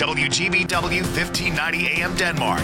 WGBW 1590 AM Denmark,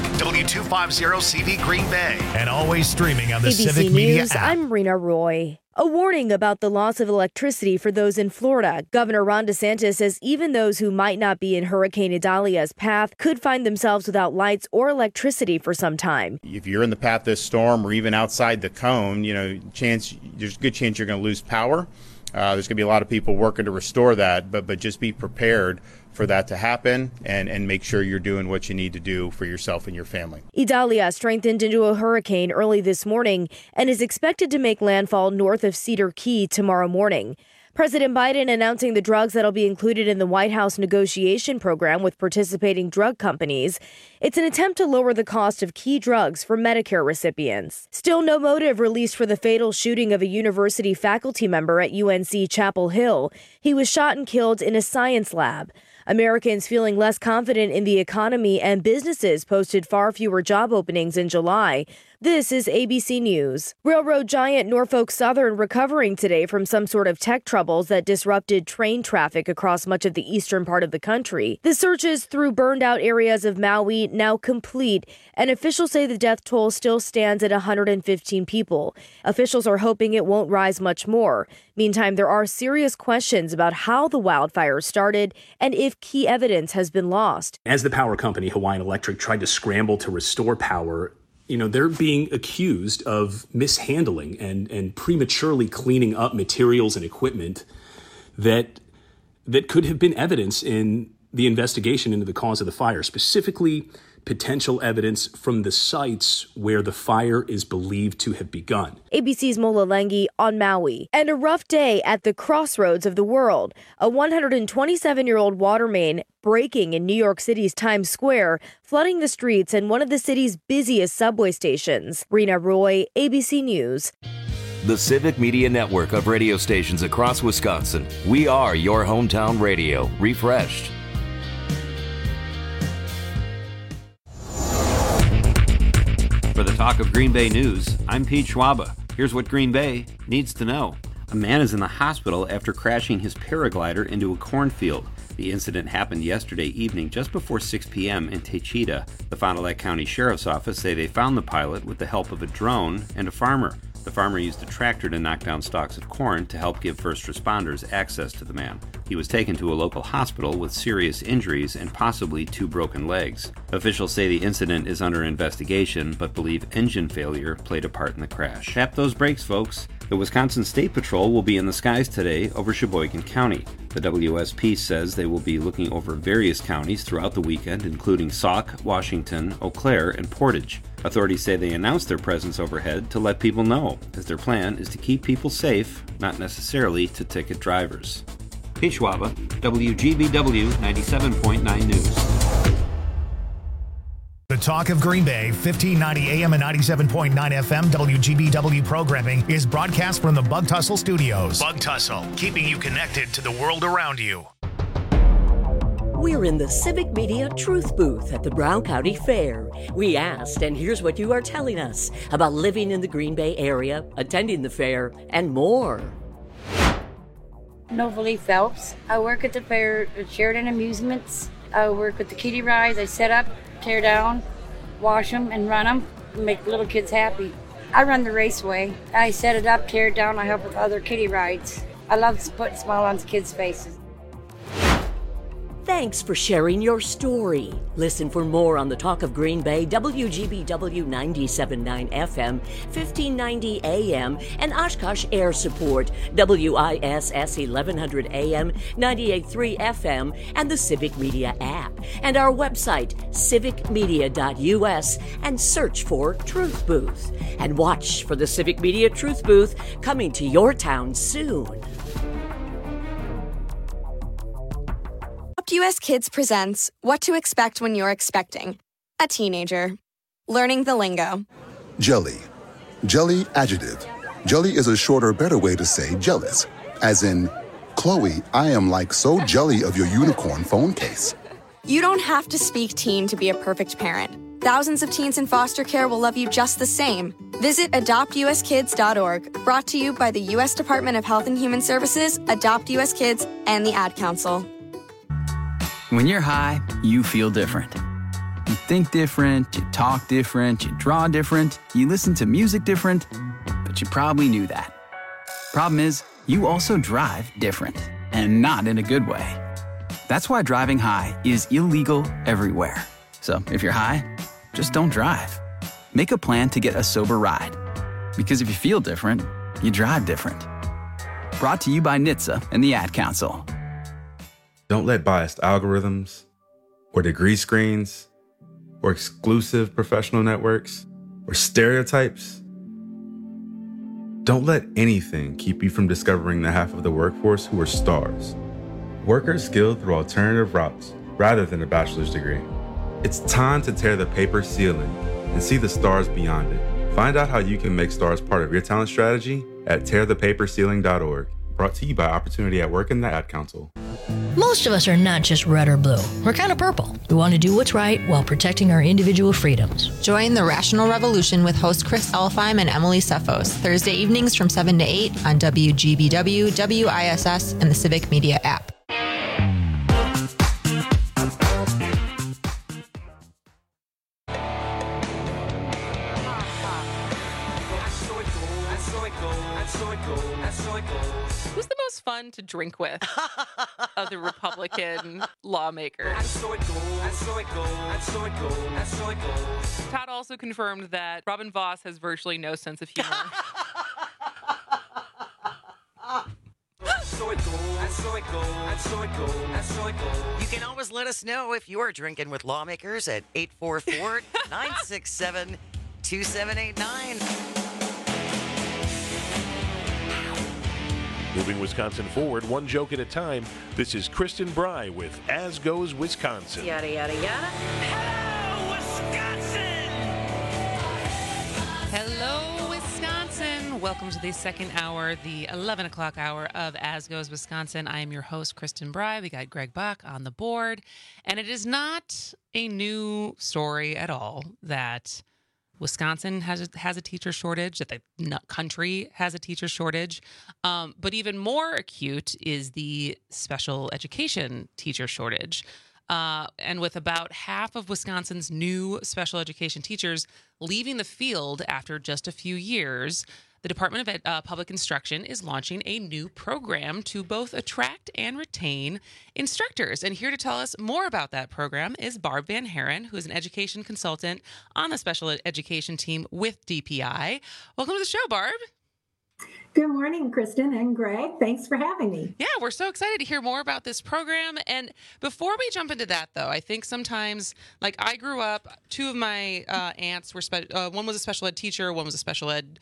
W250CV Green Bay, and always streaming on the ABC Civic News, Media app. I'm Rena Roy. A warning about the loss of electricity for those in Florida. Governor Ron DeSantis says even those who might not be in Hurricane Idalia's path could find themselves without lights or electricity for some time. If you're in the path of this storm or even outside the cone, there's a good chance you're going to lose power. There's going to be a lot of people working to restore that, but just be prepared for that to happen and make sure you're doing what you need to do for yourself and your family. Idalia strengthened into a hurricane early this morning and is expected to make landfall north of Cedar Key tomorrow morning. President Biden announcing the drugs that'll be included in the White House negotiation program with participating drug companies. It's an attempt to lower the cost of key drugs for Medicare recipients. Still no motive released for the fatal shooting of a university faculty member at UNC Chapel Hill. He was shot and killed in a science lab. Americans feeling less confident in the economy and businesses posted far fewer job openings in July. This is ABC News. Railroad giant Norfolk Southern recovering today from some sort of tech troubles that disrupted train traffic across much of the eastern part of the country. The searches through burned out areas of Maui now complete, and officials say the death toll still stands at 115 people. Officials are hoping it won't rise much more. Meantime, there are serious questions about how the wildfires started and if key evidence has been lost. As the power company, Hawaiian Electric, tried to scramble to restore power, they're being accused of mishandling and prematurely cleaning up materials and equipment that could have been evidence in the investigation into the cause of the fire, specifically potential evidence from the sites where the fire is believed to have begun. ABC's Mola Lengi on Maui. And a rough day at the crossroads of the world. A 127-year-old water main breaking in New York City's Times Square, flooding the streets and one of the city's busiest subway stations. Rena Roy, ABC News. The Civic Media Network of radio stations across Wisconsin. We are your hometown radio, refreshed. For the Talk of Green Bay News, I'm Pete Schwaba. Here's what Green Bay needs to know. A man is in the hospital after crashing his paraglider into a cornfield. The incident happened yesterday evening just before 6 p.m. in Techita. The Fond du Lac County Sheriff's Office say they found the pilot with the help of a drone and a farmer. The farmer used a tractor to knock down stalks of corn to help give first responders access to the man. He was taken to a local hospital with serious injuries and possibly 2 broken legs. Officials say the incident is under investigation, but believe engine failure played a part in the crash. Tap those brakes, folks. The Wisconsin State Patrol will be in the skies today over Sheboygan County. The WSP says they will be looking over various counties throughout the weekend, including Sauk, Washington, Eau Claire, and Portage. Authorities say they announced their presence overhead to let people know, as their plan is to keep people safe, not necessarily to ticket drivers. Pete Schwaba, WGBW 97.9 News. The Talk of Green Bay, 1590 AM and 97.9 FM WGBW programming is broadcast from the Bug Tussle Studios. Bug Tussle, keeping you connected to the world around you. We're in the Civic Media Truth Booth at the Brown County Fair. We asked, and here's what you are telling us about living in the Green Bay area, attending the fair, and more. Novalee Phelps. I work at the fair at Sheridan Amusements. I work with the kiddie rides. I set up, tear down, wash them, and run them, make little kids happy. I run the raceway. I set it up, tear it down. I help with other kiddie rides. I love to put a smile on kids' faces. Thanks for sharing your story. Listen for more on the Talk of Green Bay, WGBW 97.9 FM, 1590 AM, and Oshkosh Air Support, WISS 1100 AM, 98.3 FM, and the Civic Media app, and our website, civicmedia.us, and search for Truth Booth. And watch for the Civic Media Truth Booth coming to your town soon. US Kids presents What to Expect When You're Expecting a Teenager. Learning the lingo. Jelly. Jelly adjective. Jelly is a shorter, better way to say jealous. As in, Chloe, I am like so jelly of your unicorn phone case. You don't have to speak teen to be a perfect parent. Thousands of teens in foster care will love you just the same. Visit adoptuskids.org, brought to you by the U.S. Department of Health and Human Services, Adopt U.S. Kids, and the Ad Council. When you're high, you feel different. You think different, you talk different, you draw different, you listen to music different, but you probably knew that. Problem is, you also drive different, and not in a good way. That's why driving high is illegal everywhere. So if you're high, just don't drive. Make a plan to get a sober ride. Because if you feel different, you drive different. Brought to you by NHTSA and the Ad Council. Don't let biased algorithms, or degree screens, or exclusive professional networks, or stereotypes. Don't let anything keep you from discovering the half of the workforce who are stars. Workers skilled through alternative routes rather than a bachelor's degree. It's time to tear the paper ceiling and see the stars beyond it. Find out how you can make stars part of your talent strategy at tearthepaperceiling.org. Brought to you by Opportunity at Work and the Ad Council. Most of us are not just red or blue. We're kind of purple. We want to do what's right while protecting our individual freedoms. Join the Rational Revolution with host Chris Elfheim and Emily Cephos, Thursday evenings from 7 to 8 on WGBW, WISS, and the Civic Media app. Who's the most fun to drink with of the Republican lawmakers? Todd also confirmed that Robin Vos has virtually no sense of humor. You can always let us know if you're drinking with lawmakers at 844-967-2789. Moving Wisconsin forward, one joke at a time. This is Kristen Bry with As Goes Wisconsin. Yada, yada, yada. Hello, Wisconsin. Welcome to the second hour, the 11 o'clock hour of As Goes Wisconsin. I am your host, Kristen Bry. We got Greg Buck on the board. And it is not a new story at all that Wisconsin has a teacher shortage, that the country has a teacher shortage. But even more acute is the special education teacher shortage. And with about half of Wisconsin's new special education teachers leaving the field after just a few years, the Department of Public Instruction is launching a new program to both attract and retain instructors. And here to tell us more about that program is Barb Van Haren, who is an education consultant on the special education team with DPI. Welcome to the show, Barb. Good morning, Kristen and Greg. Thanks for having me. Yeah, we're so excited to hear more about this program. And before we jump into that, though, I think sometimes, like I grew up, two of my aunts were, one was a special ed teacher, one was a special ed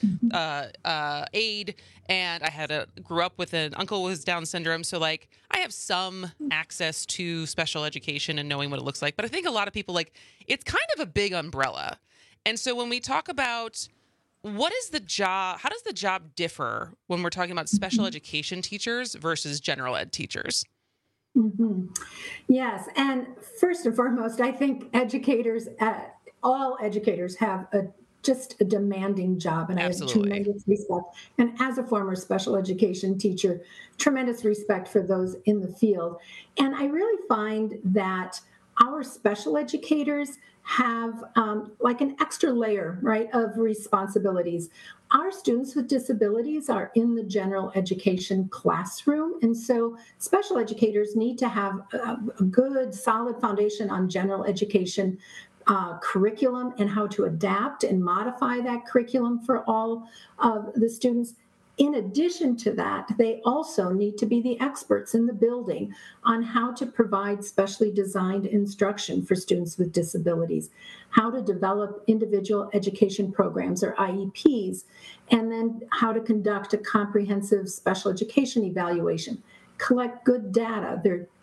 aide, and I grew up with an uncle with Down syndrome. So, like, I have some access to special education and knowing what it looks like. But I think a lot of people, like, it's kind of a big umbrella. And so when we talk about what is the job? How does the job differ when we're talking about special education teachers versus general ed teachers? Mm-hmm. Yes. And first and foremost, I think educators, all educators have just a demanding job. And Absolutely. I have tremendous respect. And as a former special education teacher, tremendous respect for those in the field. And I really find that our special educators have like an extra layer, right, of responsibilities. Our students with disabilities are in the general education classroom. And so special educators need to have a good, solid foundation on general education curriculum and how to adapt and modify that curriculum for all of the students. In addition to that, they also need to be the experts in the building on how to provide specially designed instruction for students with disabilities, how to develop individual education programs or IEPs, and then how to conduct a comprehensive special education evaluation, collect good data.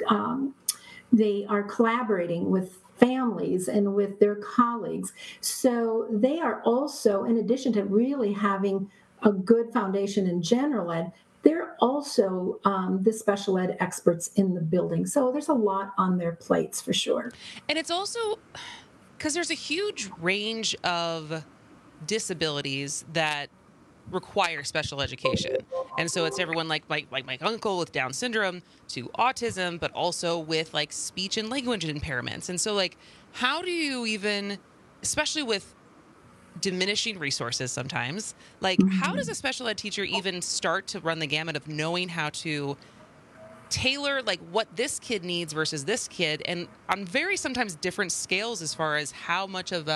They are collaborating with families and with their colleagues. So they are also, in addition to really having a good foundation in general ed, they're also the special ed experts in the building. So there's a lot on their plates for sure. And it's also because there's a huge range of disabilities that require special education. And so it's everyone like my uncle with Down syndrome to autism, but also with like speech and language impairments. And so like, how do you even, especially with diminishing resources sometimes, like how does a special ed teacher even start to run the gamut of knowing how to tailor like what this kid needs versus this kid, and on very sometimes different scales as far as how much of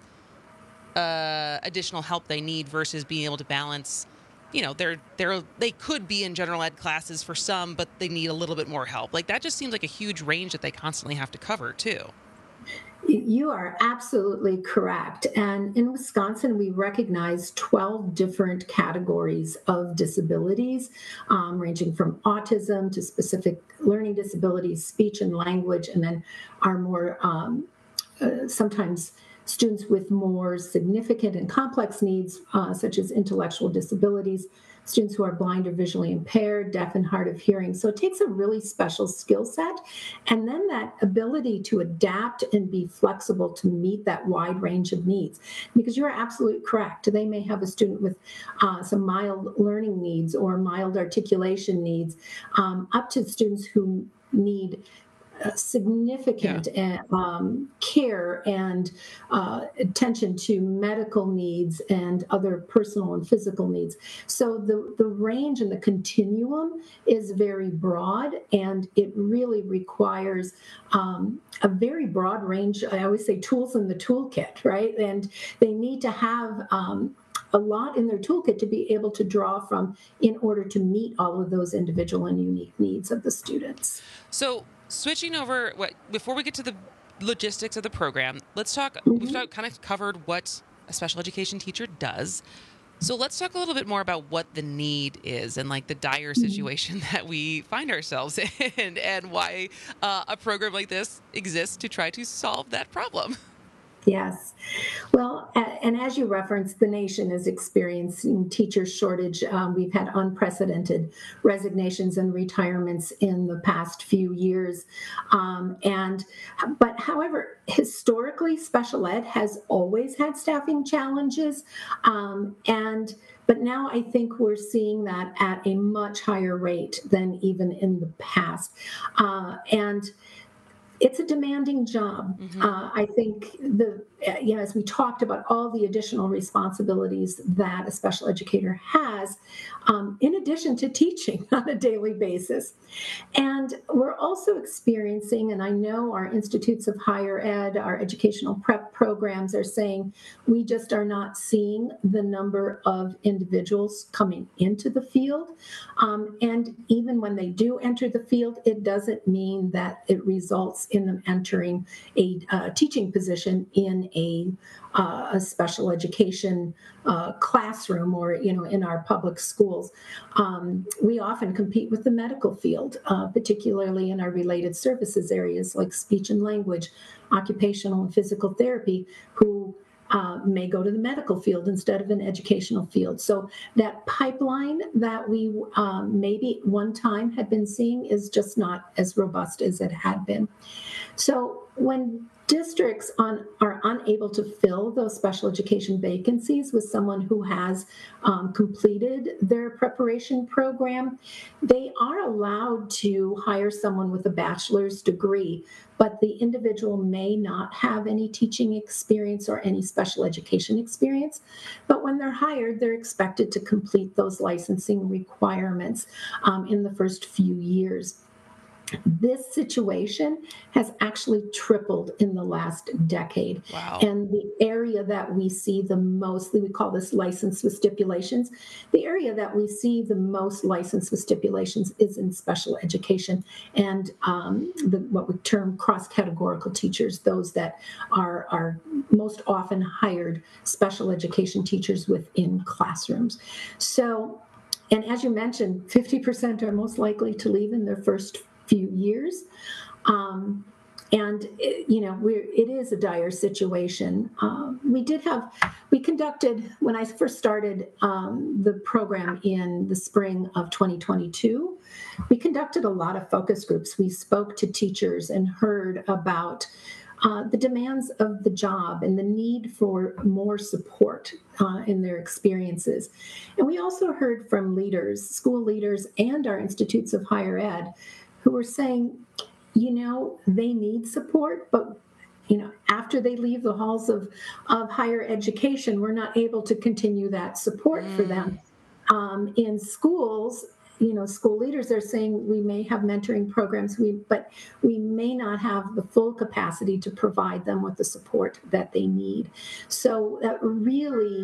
additional help they need versus being able to balance, you know, they could be in general ed classes for some, but they need a little bit more help. Like that just seems like a huge range that they constantly have to cover too. You are absolutely correct. And in Wisconsin, we recognize 12 different categories of disabilities, ranging from autism to specific learning disabilities, speech and language, and then our more sometimes students with more significant and complex needs, such as intellectual disabilities, students who are blind or visually impaired, deaf and hard of hearing. So it takes a really special skill set. And then that ability to adapt and be flexible to meet that wide range of needs. Because you're absolutely correct. They may have a student with some mild learning needs or mild articulation needs, up to students who need significant care and attention to medical needs and other personal and physical needs. So the range and the continuum is very broad, and it really requires a very broad range. I always say tools in the toolkit, right? And they need to have a lot in their toolkit to be able to draw from in order to meet all of those individual and unique needs of the students. So switching over, before we get to the logistics of the program, let's talk. We've kind of covered what a special education teacher does. So let's talk a little bit more about what the need is and like the dire situation that we find ourselves in, and why a program like this exists to try to solve that problem. Yes. Well, and as you referenced, the nation is experiencing teacher shortage. We've had unprecedented resignations and retirements in the past few years. But however, historically, special ed has always had staffing challenges. But now I think we're seeing that at a much higher rate than even in the past. And it's a demanding job. I think as we talked about all the additional responsibilities that a special educator has, in addition to teaching on a daily basis. And we're also experiencing, and I know our institutes of higher ed, our educational prep programs are saying, we just are not seeing the number of individuals coming into the field. And even when they do enter the field, it doesn't mean that it results in them entering a teaching position in a special education classroom or, in our public schools. We often compete with the medical field, particularly in our related services areas like speech and language, occupational and physical therapy, who may go to the medical field instead of an educational field. So that pipeline that we maybe one time had been seeing is just not as robust as it had been. So when districts are unable to fill those special education vacancies with someone who has completed their preparation program, they are allowed to hire someone with a bachelor's degree, but the individual may not have any teaching experience or any special education experience. But when they're hired, they're expected to complete those licensing requirements in the first few years. This situation has actually tripled in the last decade. Wow. And the area that we see the most, we call this license with stipulations, the area that we see the most license with stipulations is in special education and what we term cross-categorical teachers, those that are most often hired special education teachers within classrooms. So, and as you mentioned, 50% are most likely to leave in their first few years. It is a dire situation. We conducted, when I first started the program in the spring of 2022, we conducted a lot of focus groups. We spoke to teachers and heard about the demands of the job and the need for more support in their experiences. And we also heard from leaders, school leaders, and our institutes of higher ed who were saying, they need support, but after they leave the halls of higher education, we're not able to continue that support for them. In schools, school leaders are saying we may have mentoring programs, but we may not have the full capacity to provide them with the support that they need. So that really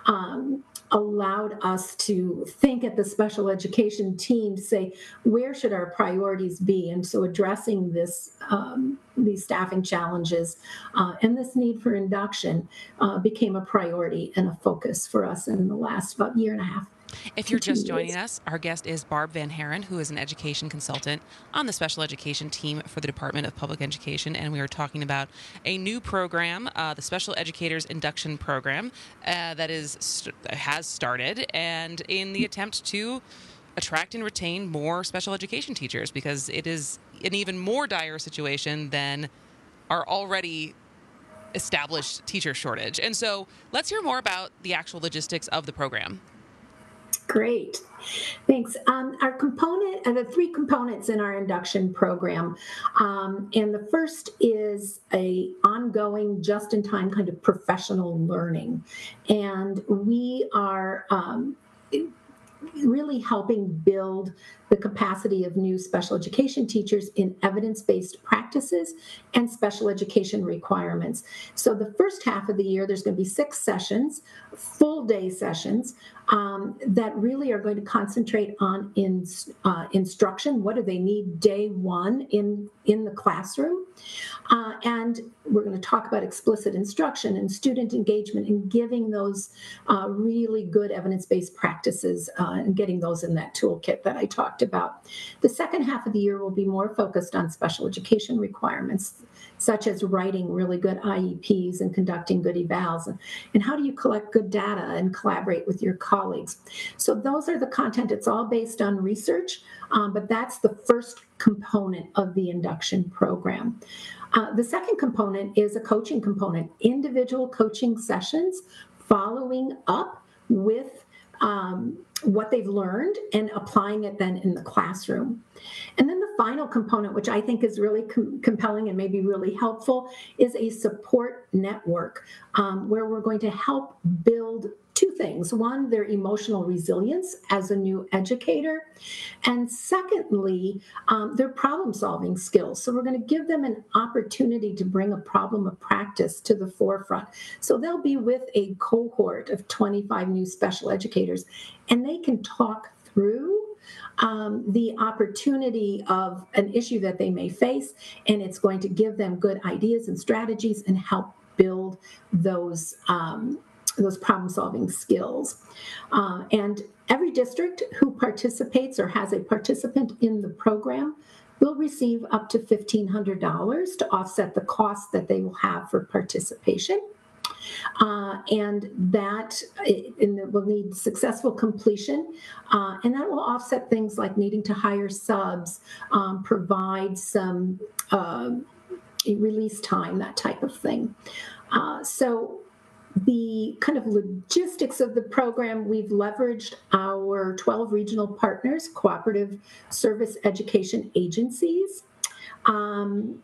allowed us to think at the special education team to say, where should our priorities be? And so addressing these staffing challenges and this need for induction became a priority and a focus for us in the last about year and a half. If you're just joining us, our guest is Barb Van Haren, who is an education consultant on the special education team for the Department of Public Education, and we are talking about a new program, the Special Educators Induction Program, that has started, and in the attempt to attract and retain more special education teachers, because it is an even more dire situation than our already established teacher shortage. And so let's hear more about the actual logistics of the program. Great. Thanks. The three components in our induction program, and the first is a ongoing, just-in-time kind of professional learning. And we are really helping build the capacity of new special education teachers in evidence-based practices and special education requirements. So the first half of the year, there's going to be 6 sessions, full-day sessions, that really are going to concentrate on instruction. What do they need day one in the classroom? And we're going to talk about explicit instruction and student engagement and giving those really good evidence-based practices and getting those in that toolkit that I talked about. The second half of the year will be more focused on special education requirements, such as writing really good IEPs and conducting good evals, and how do you collect good data and collaborate with your colleagues. So those are the content. It's all based on research, but that's the first component of the induction program. The second component is a coaching component, individual coaching sessions following up with what they've learned and applying it then in the classroom. And then the final component, which I think is really compelling and maybe really helpful, is a support network where we're going to help build 2 things. One, their emotional resilience as a new educator. And secondly, their problem-solving skills. So we're going to give them an opportunity to bring a problem of practice to the forefront. So they'll be with a cohort of 25 new special educators, and they can talk through the opportunity of an issue that they may face, and it's going to give them good ideas and strategies and help build those problem-solving skills. And every district who participates or has a participant in the program will receive up to $1,500 to offset the cost that they will have for participation. And that will need successful completion, and that will offset things like needing to hire subs, provide some release time, that type of thing. So the kind of logistics of the program, we've leveraged our 12 regional partners, cooperative service education agencies, and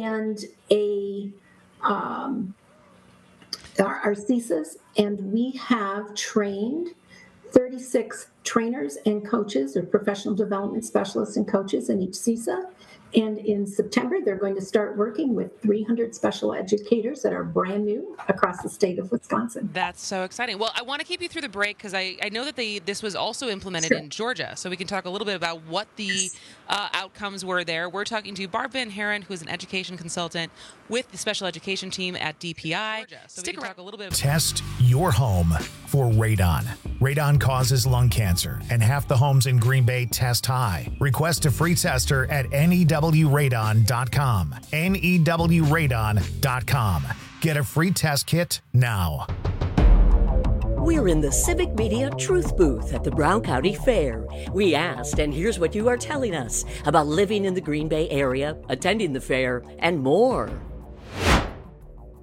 our CESAs, and we have trained 36 trainers and coaches or professional development specialists and coaches in each CESA. And in September, they're going to start working with 300 special educators that are brand new across the state of Wisconsin. That's so exciting. Well, I want to keep you through the break because I know that this was also implemented in Georgia. So we can talk a little bit about what the outcomes were there. We're talking to Barb Van Haren, who is an education consultant with the special education team at DPI. So Stick around. Talk a little bit. Test your home for radon. Radon causes lung cancer, and half the homes in Green Bay test high. Request a free tester at newradon.com. newradon.com. Get a free test kit now. We're in the Civic Media Truth Booth at the Brown County Fair. We asked, and here's what you are telling us about living in the Green Bay area, attending the fair, and more.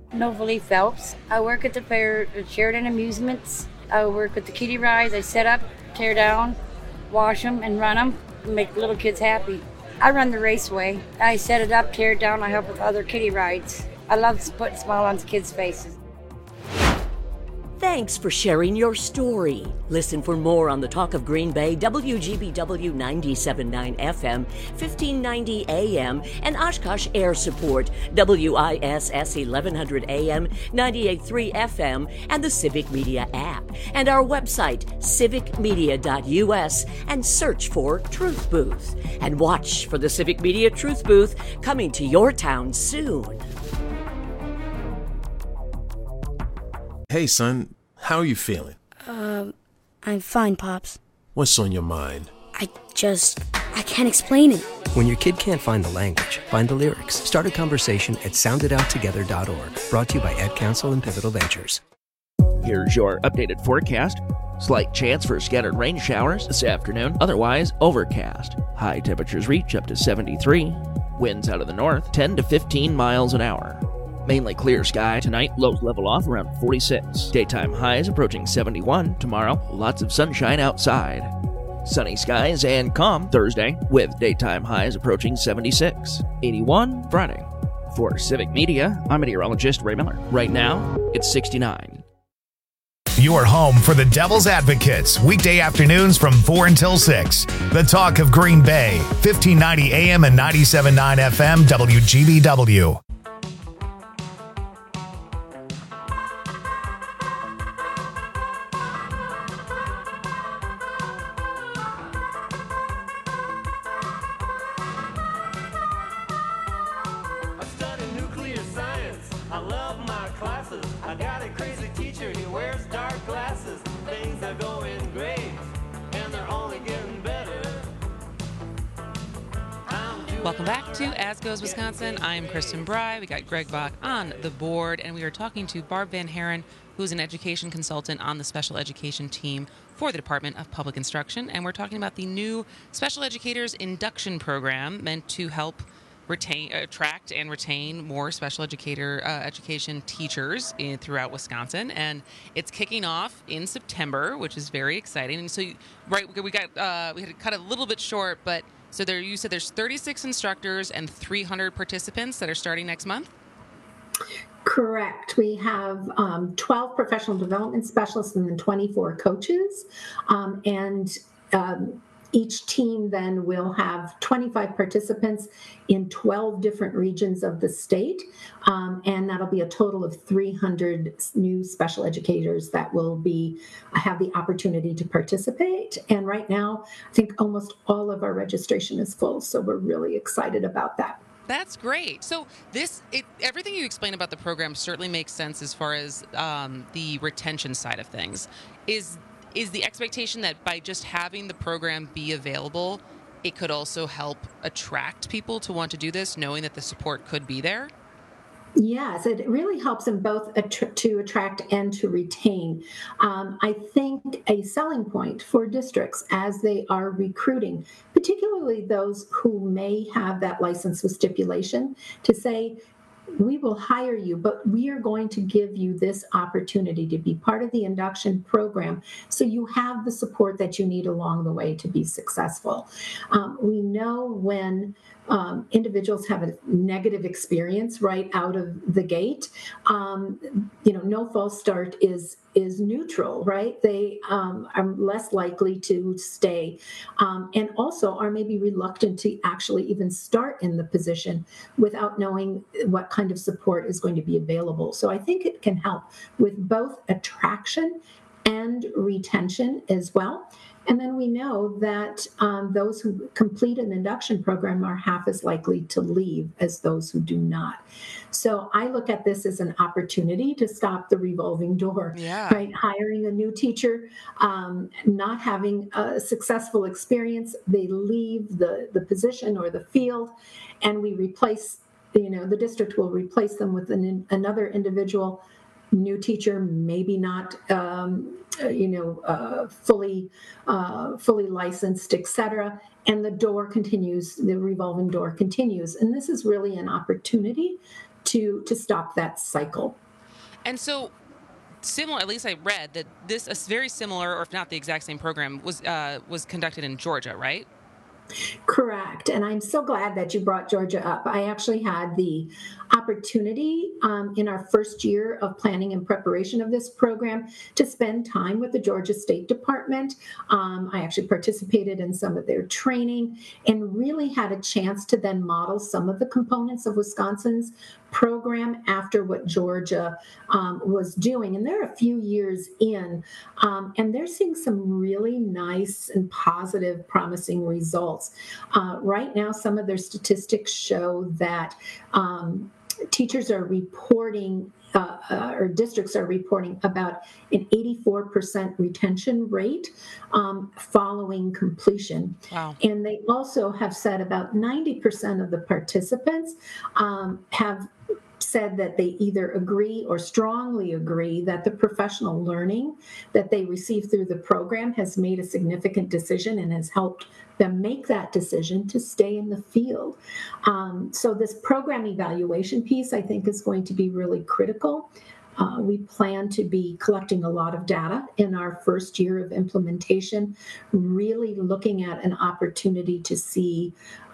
Novalee Phelps. I work at the fair at Sheridan Amusements. I work with the kiddie rides. I set up, tear down, wash them, and run them, make little kids happy. I run the raceway. I set it up, tear it down. I help with other kiddie rides. I love to put a smile on kids' faces. Thanks for sharing your story. Listen for more on the Talk of Green Bay, WGBW 97.9 FM, 1590 AM, and Oshkosh Air Support, WISS 1100 AM, 98.3 FM, and the Civic Media app. And our website, civicmedia.us, and search for Truth Booth. And watch for the Civic Media Truth Booth coming to your town soon. Hey, son, how are you feeling? I'm fine, Pops. What's on your mind? I can't explain it. When your kid can't find the language, find the lyrics. Start a conversation at soundedouttogether.org. Brought to you by Ad Council and Pivotal Ventures. Here's your updated forecast. Slight chance for scattered rain showers this afternoon, otherwise overcast. High temperatures reach up to 73. Winds out of the north, 10 to 15 miles an hour. Mainly clear sky tonight, lows level off around 46. Daytime highs approaching 71 tomorrow, lots of sunshine outside. Sunny skies and calm Thursday, with daytime highs approaching 76. 81 Friday. For Civic Media, I'm meteorologist Ray Miller. Right now, it's 69. Your home for the Devil's Advocates, weekday afternoons from 4 until 6. The Talk of Green Bay, 1590 AM and 97.9 FM, WGBW. Welcome back to As Goes Wisconsin. I'm Kristen Bry. We got Greg Bach on the board, and we are talking to Barb Van Haren, who's an education consultant on the special education team for the Department of Public Instruction. And we're talking about the new Special Educators Induction Program meant to help attract and retain more special education teachers throughout Wisconsin. And it's kicking off in September, which is very exciting. And so, we had to cut it a little bit short, but so you said there's 36 instructors and 300 participants that are starting next month? Correct. We have 12 professional development specialists and then 24 coaches. Each team then will have 25 participants in 12 different regions of the state, and that'll be a total of 300 new special educators that will have the opportunity to participate. And right now, I think almost all of our registration is full, so we're really excited about that. That's great. So everything you explained about the program certainly makes sense as far as the retention side of things. Is the expectation that by just having the program be available, it could also help attract people to want to do this, knowing that the support could be there? Yes, it really helps in both to attract and to retain. I think a selling point for districts as they are recruiting, particularly those who may have that license with stipulation, to say, we will hire you, but we are going to give you this opportunity to be part of the induction program so you have the support that you need along the way to be successful. We know when individuals have a negative experience right out of the gate, no false start is neutral, right? They are less likely to stay and also are maybe reluctant to actually even start in the position without knowing what kind of support is going to be available. So I think it can help with both attraction and retention as well. And then we know that those who complete an induction program are half as likely to leave as those who do not. So I look at this as an opportunity to stop the revolving door, right? Hiring a new teacher, not having a successful experience, they leave the position or the field, and we replace, the district will replace them with another individual, new teacher, maybe not fully licensed, etc. And the revolving door continues. And this is really an opportunity to stop that cycle. And so, similar, at least I read that this a very similar, or if not the exact same program, was conducted in Georgia, right? Correct. And I'm so glad that you brought Georgia up. I actually had the opportunity in our first year of planning and preparation of this program to spend time with the Georgia State Department. I actually participated in some of their training and really had a chance to then model some of the components of Wisconsin's program after what Georgia was doing. And they're a few years in, and they're seeing some really nice and positive, promising results. Right now, some of their statistics show that teachers are reporting, or districts are reporting about an 84% retention rate following completion. Wow. And they also have said about 90% of the participants have said that they either agree or strongly agree that the professional learning that they receive through the program has made a significant decision and has helped them make that decision to stay in the field. So this program evaluation piece, I think, is going to be really critical. We plan to be collecting a lot of data in our first year of implementation, really looking at an opportunity to see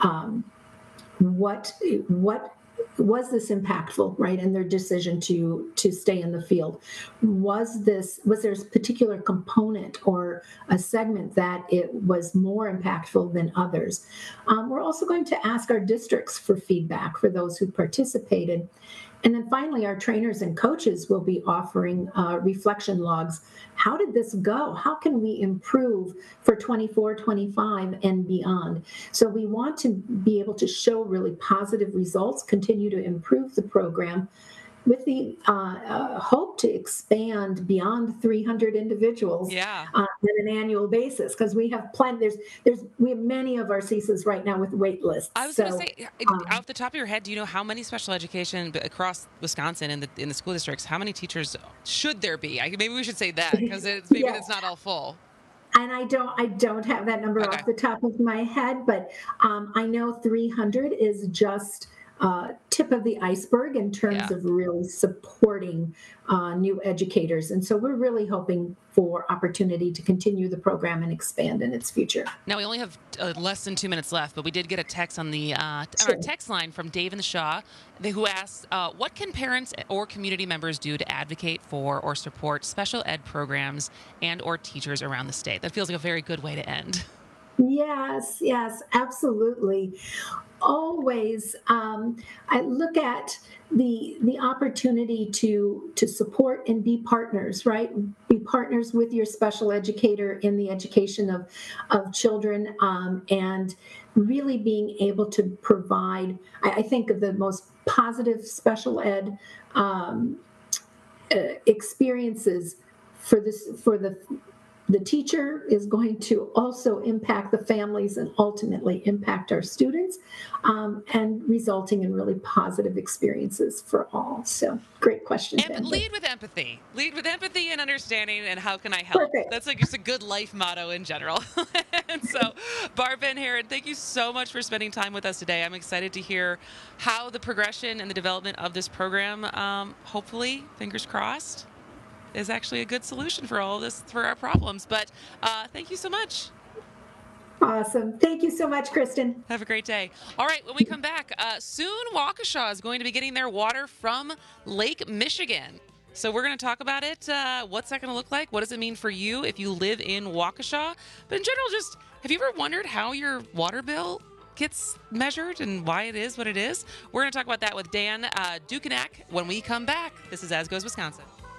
what was this impactful, right, in their decision to stay in the field? Was there a particular component or a segment that it was more impactful than others? We're also going to ask our districts for feedback for those who participated. And then finally, our trainers and coaches will be offering reflection logs. How did this go? How can we improve for 24, 25, and beyond? So we want to be able to show really positive results, continue to improve the program with the hope to expand beyond 300 individuals on an annual basis, because we have plenty. We have many of our CESAs right now with wait lists. I was going to say, off the top of your head, do you know how many special education across Wisconsin in the school districts? How many teachers should there be? Maybe we should say that, because maybe it's not all full. And I don't have that number off the top of my head, but I know 300 is just tip of the iceberg in terms of really supporting new educators. And so we're really hoping for opportunity to continue the program and expand in its future. Now, we only have less than 2 minutes left, but we did get a text on the our text line from Dave and Shaw, who asks, what can parents or community members do to advocate for or support special ed programs and or teachers around the state? That feels like a very good way to end. Yes, absolutely. Always, I look at the opportunity to support and be partners, right? Be partners with your special educator in the education of children, and really being able to provide, I think, of the most positive special ed experiences for the teacher is going to also impact the families and ultimately impact our students, and resulting in really positive experiences for all. So great question. Lead with empathy. Lead with empathy and understanding, and how can I help? Perfect. That's like just a good life motto in general. And so, Barb Van Haren, thank you so much for spending time with us today. I'm excited to hear how the progression and the development of this program, hopefully, fingers crossed, is actually a good solution for all of this, for our problems. But thank you so much. Awesome. Thank you so much, Kristen. Have a great day. All right, when we come back, soon Waukesha is going to be getting their water from Lake Michigan. So we're going to talk about it. What's that going to look like? What does it mean for you if you live in Waukesha? But in general, just have you ever wondered how your water bill gets measured and why it is what it is? We're going to talk about that with Dan Dukanak when we come back. This is As Goes Wisconsin.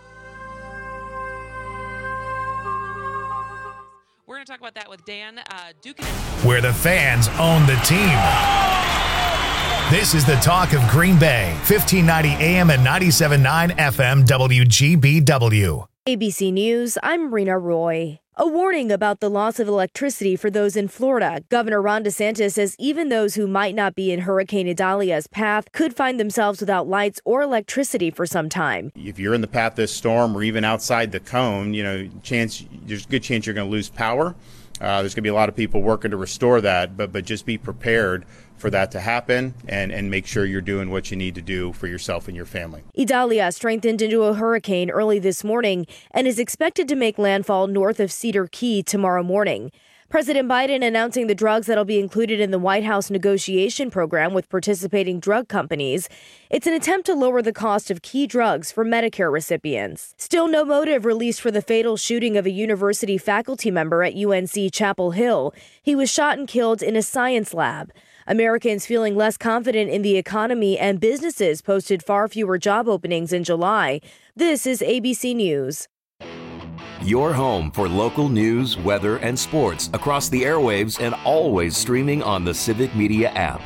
We're going to talk about that with Dan Dukanak. Where the fans own the team. This is the talk of Green Bay, 1590 AM and 97.9 FM WGBW. ABC News, I'm Rena Roy. A warning about the loss of electricity for those in Florida. Governor Ron DeSantis says even those who might not be in Hurricane Idalia's path could find themselves without lights or electricity for some time. If you're in the path of this storm or even outside the cone, there's a good chance you're going to lose power. There's going to be a lot of people working to restore that, but just be prepared for that to happen and make sure you're doing what you need to do for yourself and your family. Idalia strengthened into a hurricane early this morning and is expected to make landfall north of Cedar Key tomorrow morning. President Biden announcing the drugs that'll be included in the White House negotiation program with participating drug companies. It's an attempt to lower the cost of key drugs for Medicare recipients. Still no motive released for the fatal shooting of a university faculty member at UNC Chapel Hill. He was shot and killed in a science lab. Americans feeling less confident in the economy and businesses posted far fewer job openings in July. This is ABC News. Your home for local news, weather, and sports across the airwaves and always streaming on the Civic Media app.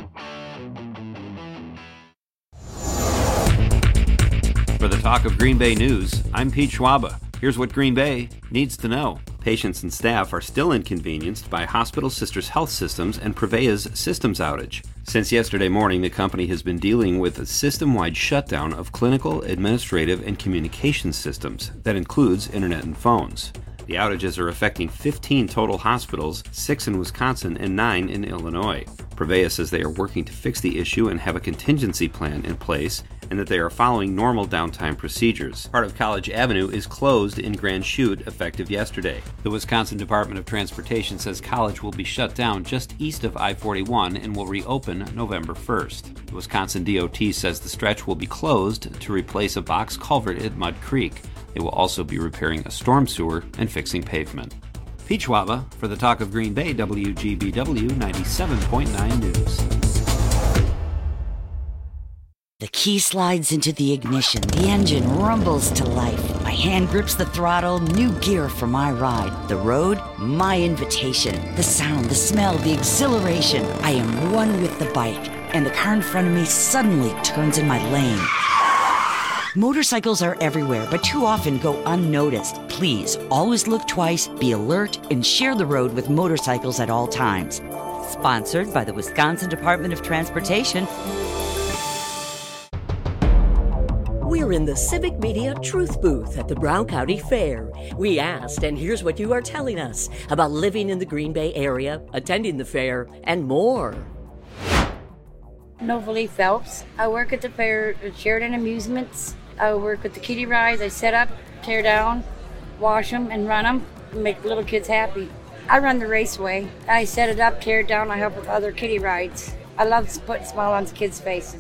For the Talk of Green Bay News, I'm Pete Schwaba. Here's what Green Bay needs to know. Patients and staff are still inconvenienced by Hospital Sisters Health Systems and Prevea's systems outage. Since yesterday morning, the company has been dealing with a system-wide shutdown of clinical, administrative, and communication systems that includes internet and phones. The outages are affecting 15 total hospitals, 6 in Wisconsin and 9 in Illinois. Prevea says they are working to fix the issue and have a contingency plan in place, and that they are following normal downtime procedures. Part of College Avenue is closed in Grand Chute effective yesterday. The Wisconsin Department of Transportation says College will be shut down just east of I-41 and will reopen November 1st. The Wisconsin DOT says the stretch will be closed to replace a box culvert at Mud Creek. They will also be repairing a storm sewer and fixing pavement. Pete Schwaba for the Talk of Green Bay, WGBW 97.9 News. The key slides into the ignition. The engine rumbles to life. My hand grips the throttle. New gear for my ride. The road, my invitation. The sound, the smell, the exhilaration. I am one with the bike, and the car in front of me suddenly turns in my lane. Motorcycles are everywhere, but too often go unnoticed. Please, always look twice, be alert, and share the road with motorcycles at all times. Sponsored by the Wisconsin Department of Transportation. We're in the Civic Media Truth Booth at the Brown County Fair. We asked, and here's what you are telling us about living in the Green Bay area, attending the fair, and more. Novalee Phelps. I work at the fair at Sheridan Amusements. I work with the kiddie rides. I set up, tear down, wash them, and run them, and make little kids happy. I run the raceway. I set it up, tear it down. I help with other kiddie rides. I love putting a smile on kids' faces.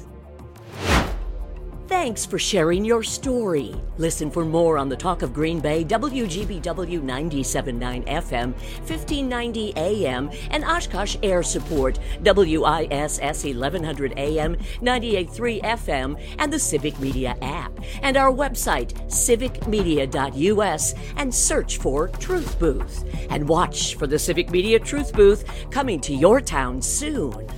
Thanks for sharing your story. Listen for more on the Talk of Green Bay, WGBW 97.9 FM, 1590 AM, and Oshkosh Air Support, WISS 1100 AM, 98.3 FM, and the Civic Media app, and our website, civicmedia.us, and search for Truth Booth. And watch for the Civic Media Truth Booth coming to your town soon.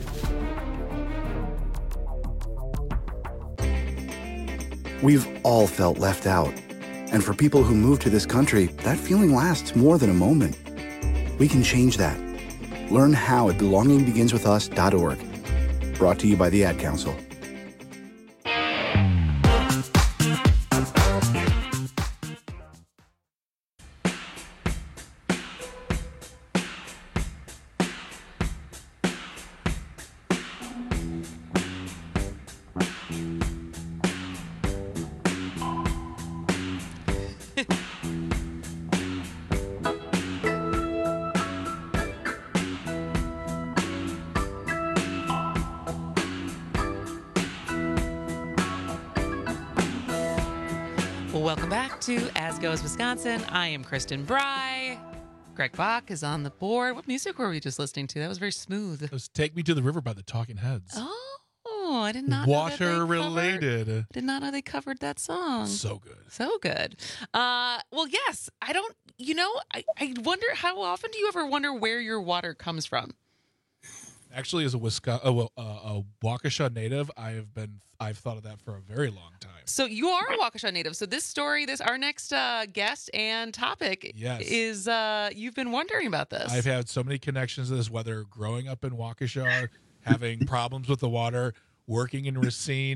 We've all felt left out. And for people who move to this country, that feeling lasts more than a moment. We can change that. Learn how at belongingbeginswithus.org. Brought to you by the Ad Council. Welcome back to As Goes Wisconsin. I am Kristen Bry. Greg Bach is on the board. What music were we just listening to? That was very smooth. It was Take Me to the River by the Talking Heads. Oh, I did not know Water related. I did not know they covered that song. So good. So good. Well, yes. I don't, I wonder, how often do you ever wonder where your water comes from? Actually, as a Waukesha native, I've thought of that for a very long time. So you are a Waukesha native. So this story, our next guest and topic is you've been wondering about this. I've had so many connections to this, whether growing up in Waukesha, having problems with the water, working in Racine,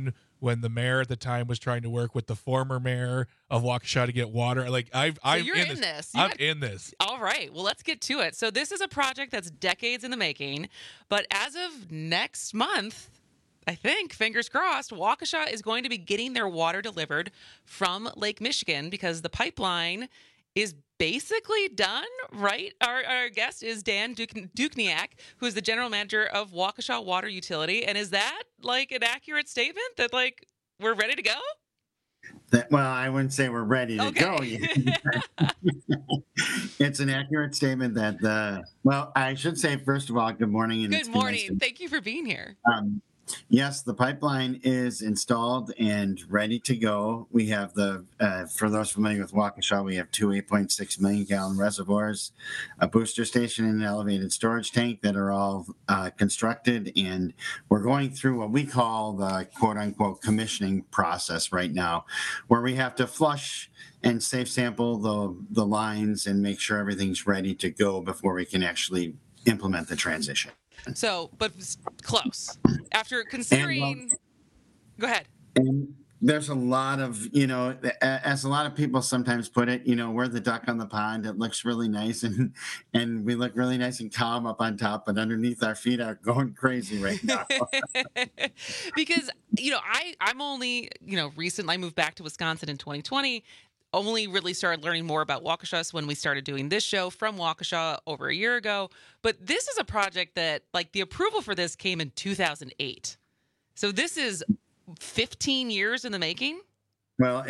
when the mayor at the time was trying to work with the former mayor of Waukesha to get water. Like I'm you're in this. I'm in this. All right. Well, let's get to it. So this is a project that's decades in the making, but as of next month, I think, fingers crossed, Waukesha is going to be getting their water delivered from Lake Michigan because the pipeline is basically done, right? Our guest is Dan Dukniak, who is the general manager of Waukesha Water Utility. And is that like an accurate statement that like we're ready to go? Well, I wouldn't say we're ready to go yet. It's an accurate statement that well, I should say, first of all, good morning. And good morning. Thank you for being here. Yes, the pipeline is installed and ready to go. We have for those familiar with Waukesha, we have two 8.6 million gallon reservoirs, a booster station, and an elevated storage tank that are all constructed. And we're going through what we call the quote unquote commissioning process right now, where we have to flush and safe sample the lines and make sure everything's ready to go before we can actually implement the transition. So, but close. After considering, go ahead. And there's a lot of, as a lot of people sometimes put it, we're the duck on the pond. It looks really nice and we look really nice and calm up on top, but underneath our feet are going crazy right now. Because, I'm only, recently I moved back to Wisconsin in 2020. Only really started learning more about Waukesha when we started doing this show from Waukesha over a year ago. But this is a project that, like, the approval for this came in 2008. So this is 15 years in the making? Well,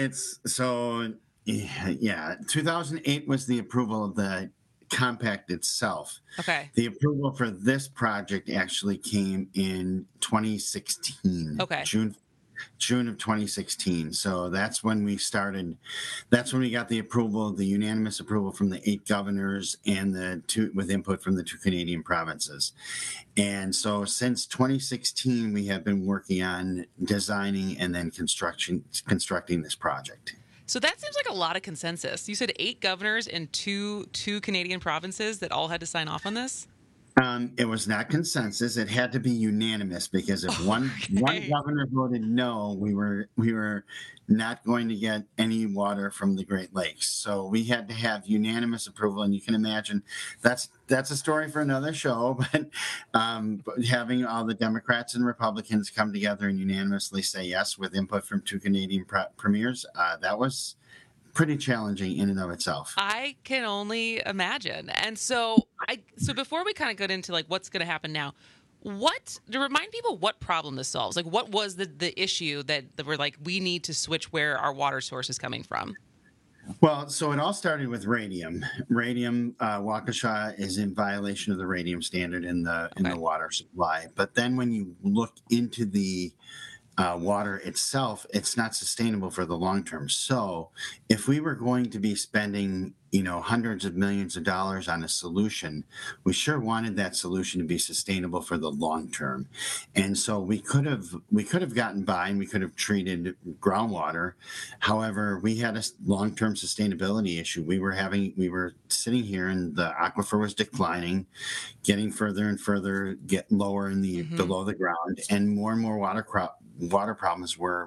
2008 was the approval of the compact itself. Okay. The approval for this project actually came in 2016. Okay. June of 2016. So that's when we started. That's when we got the approval, the unanimous approval from the 8 governors and with input from the 2 Canadian provinces. And so since 2016, we have been working on designing and then constructing this project. So that seems like a lot of consensus. You said 8 governors and two Canadian provinces that all had to sign off on this? It was not consensus. It had to be unanimous because if one governor voted no, we were not going to get any water from the Great Lakes. So we had to have unanimous approval, and you can imagine that's a story for another show. But having all the Democrats and Republicans come together and unanimously say yes with input from 2 Canadian premiers, that was pretty challenging in and of itself. I can only imagine. And so before we kind of get into like what's going to happen now, to remind people what problem this solves, like what was the issue that we're like, we need to switch where our water source is coming from? Well, so it all started with radium. Waukesha is in violation of the radium standard in the water supply. But then when you look into the water itself, it's not sustainable for the long term. So if we were going to be spending, hundreds of millions of dollars on a solution, we sure wanted that solution to be sustainable for the long term. And so we could have gotten by and we could have treated groundwater. However, we had a long-term sustainability issue. We were sitting here and the aquifer was declining, getting further and further, get lower in the below the ground, and more water problems were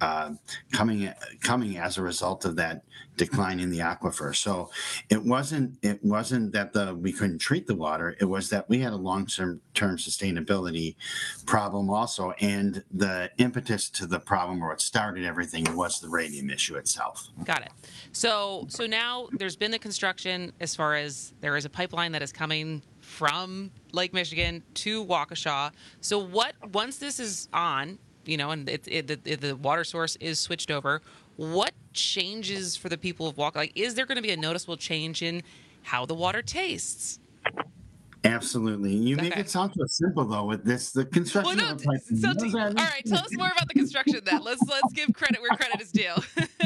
coming as a result of that decline in the aquifer. So it wasn't that we couldn't treat the water. It was that we had a long-term sustainability problem also. And the impetus to the problem, or what started everything, was the radium issue itself. Got it. So now there's been the construction, as far as there is a pipeline that is coming from Lake Michigan to Waukesha. So once this is on, and the water source is switched over, what changes for the people of Waukesha? Like, is there going to be a noticeable change in how the water tastes? Absolutely. You make it sound so simple, though, with the construction of the pipeline. All right, tell us more about the construction then. Let's give credit where credit is due.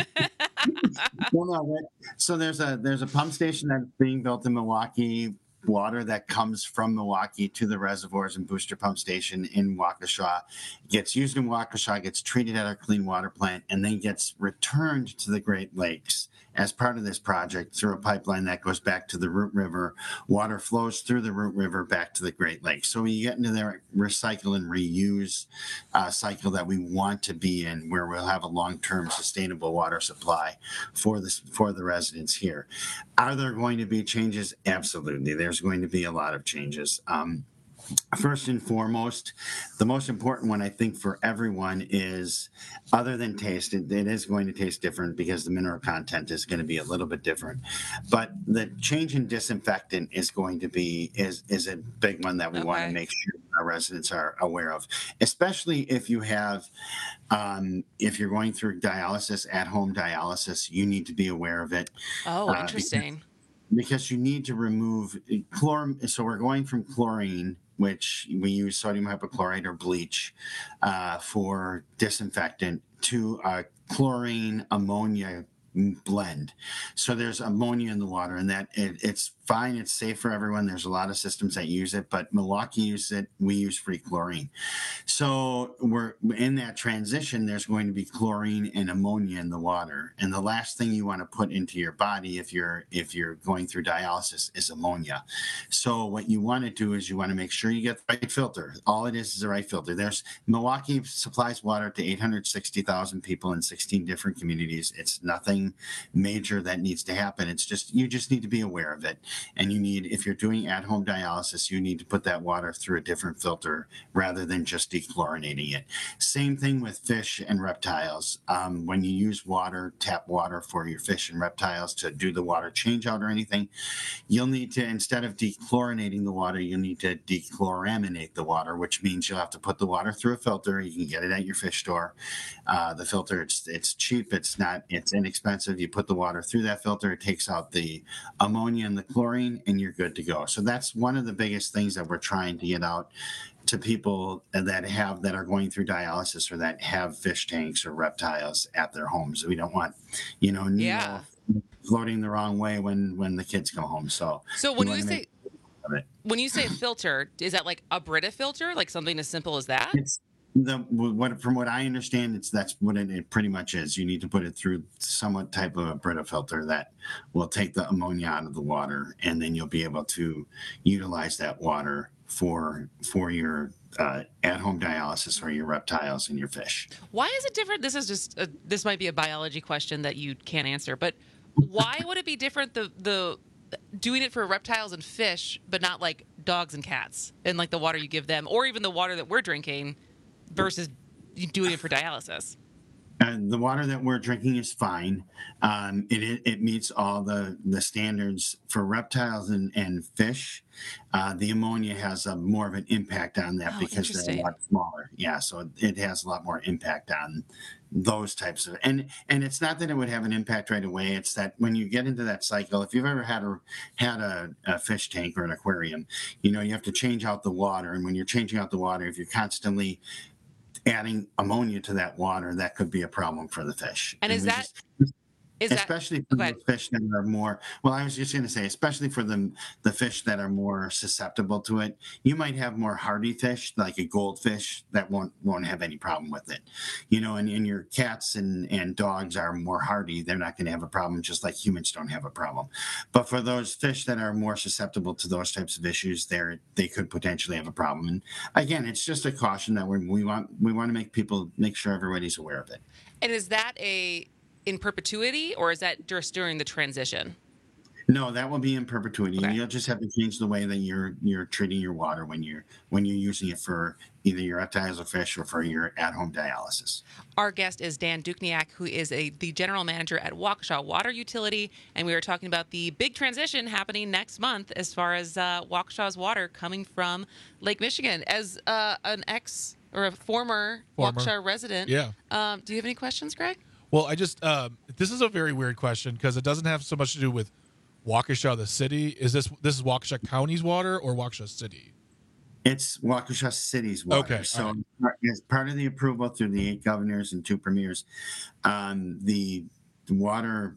So there's a pump station that's being built in Milwaukee. Water that comes from Milwaukee to the reservoirs and booster pump station in Waukesha gets used in Waukesha, gets treated at our clean water plant, and then gets returned to the Great Lakes as part of this project through a pipeline that goes back to the Root River. Water flows through the Root River back to the Great Lakes. So we get into the recycle and reuse cycle that we want to be in, where we'll have a long-term sustainable water supply for the residents here. Are there going to be changes? Absolutely. There's going to be a lot of changes. First and foremost, the most important one I think for everyone is, other than taste, it is going to taste different because the mineral content is going to be a little bit different. But the change in disinfectant is going to be is a big one that we want to make sure our residents are aware of, especially if you have if you're going through dialysis, at-home dialysis, you need to be aware of it. Oh, interesting. Because you need to remove chlorine. So we're going from chlorine, which we use sodium hypochlorite or bleach for disinfectant, to a chlorine ammonia blend. So there's ammonia in the water, and that it's fine. It's safe for everyone. There's a lot of systems that use it, but Milwaukee uses it. We use free chlorine. So we're in that transition. There's going to be chlorine and ammonia in the water, and the last thing you want to put into your body if you're going through dialysis is ammonia. So what you want to do is you want to make sure you get the right filter. All it is the right filter. Milwaukee supplies water to 860,000 people in 16 different communities. It's nothing major that needs to happen. It's just, you just need to be aware of it. And if you're doing at-home dialysis, you need to put that water through a different filter rather than just dechlorinating it. Same thing with fish and reptiles. When you use tap water for your fish and reptiles to do the water change out or anything, you'll need to, instead of dechlorinating the water, you'll need to dechloraminate the water, which means you'll have to put the water through a filter. You can get it at your fish store. The filter, it's cheap, it's inexpensive. You put the water through that filter, it takes out the ammonia and the chlorine, and you're good to go. So that's one of the biggest things that we're trying to get out to people that are going through dialysis or that have fish tanks or reptiles at their homes. We don't want, Nemo floating the wrong way when the kids go home. So when you say filter, is that like a Brita filter, like something as simple as that? From what I understand, that's what it pretty much is. You need to put it through somewhat type of a Brita filter that will take the ammonia out of the water, and then you'll be able to utilize that water for your at-home dialysis or your reptiles and your fish. Why is it different? This is just this might be a biology question that you can't answer, but why would it be different? The doing it for reptiles and fish, but not like dogs and cats, and like the water you give them, or even the water that we're drinking, versus doing it for dialysis? The water that we're drinking is fine. It meets all the standards for reptiles and fish. The ammonia has more of an impact on that because they're a lot smaller. Yeah, so it has a lot more impact on those types of, and it's not that it would have an impact right away. It's that when you get into that cycle, if you've ever had a fish tank or an aquarium, you have to change out the water, and when you're changing out the water, if you're constantly adding ammonia to that water, that could be a problem for the fish. And especially for the fish that are more, well, I was just going to say, especially for the fish that are more susceptible to it. You might have more hardy fish, like a goldfish, that won't have any problem with it. And your cats and dogs are more hardy. They're not going to have a problem, just like humans don't have a problem. But for those fish that are more susceptible to those types of issues, they could potentially have a problem. And again, it's just a caution that we want to make sure everybody's aware of it. And is that in perpetuity, or is that just during the transition? No, that will be in perpetuity. Okay. You'll just have to change the way that you're treating your water when you're using it for either your reptiles or fish or for your at-home dialysis. Our guest is Dan Dukniak, who is the general manager at Waukesha Water Utility, and we are talking about the big transition happening next month as far as Waukesha's water coming from Lake Michigan. As an ex or a former Waukesha resident, do you have any questions, Greg? Well, I just this is a very weird question because it doesn't have so much to do with Waukesha, the city. This is Waukesha County's water or Waukesha City? It's Waukesha City's water. Okay. So as part of the approval through the 8 governors and 2 premiers, the water